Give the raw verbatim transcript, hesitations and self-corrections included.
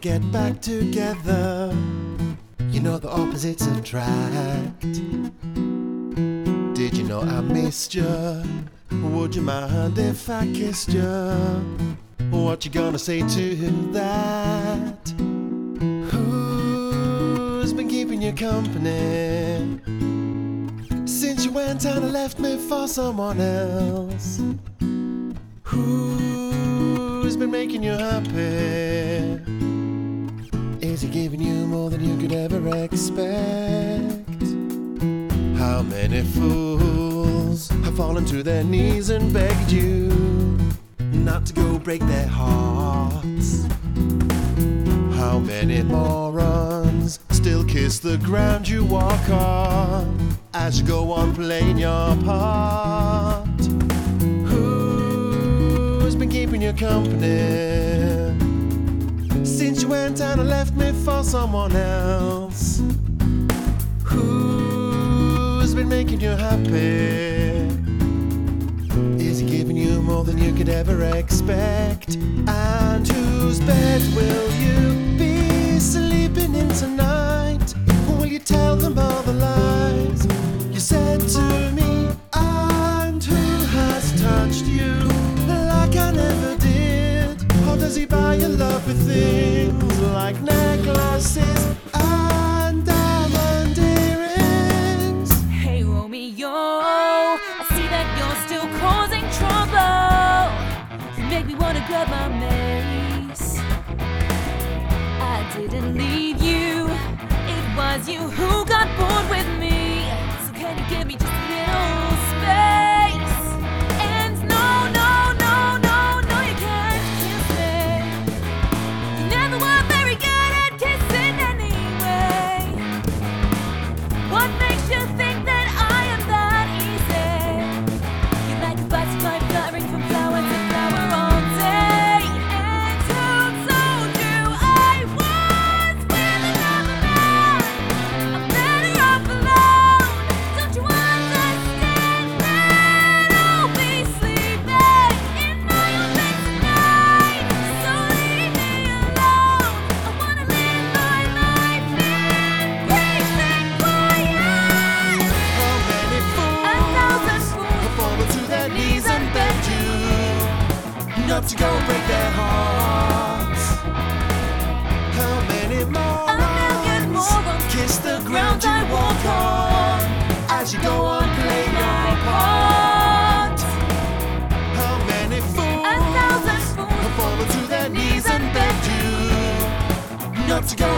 get back together. You know the opposites attract. Did you know I missed you? Would you mind if I kissed you? What you gonna say to that? Who's been keeping you company since you went out and left me for someone else? Who's been making you happy? Is he giving you more than you could ever expect? How many fools have fallen to their knees and begged you not to go break their hearts? How many morons still kiss the ground you walk on as you go on playing your part? Who's been keeping you company since you went out and left me for someone else? Who's been making you happy? Is he giving you more than you could ever expect? And whose bed will you be sleeping in tonight? Will you tell them all the lies you said to me? And who has touched you like I never did? Or does he buy your love with things like necklaces and diamond earrings? Hey Romeo, I see that you're still causing trouble. You make me wanna grab my mace. I didn't leave you, it was you who got bored with me. So can you give me just a little space? And no, no, no, no, no, you can't kiss me. You never were very good at kissing anyway. What makes you think that I am that easy? You like a butterfly fluttering from flower to flower all day. And who told you I was with another man? I'm better off alone. Don't you understand that I'll be sleeping in my own bed tonight? So leave me alone. I wanna live my life in peace and quiet. How many A thousand fools fools have fallen to their knees and begged you not to go break their hearts? How many million morons morons kiss the ground you walk on as you go on playing your part? How many fools A thousand fools have fallen to their knees and begged you not to go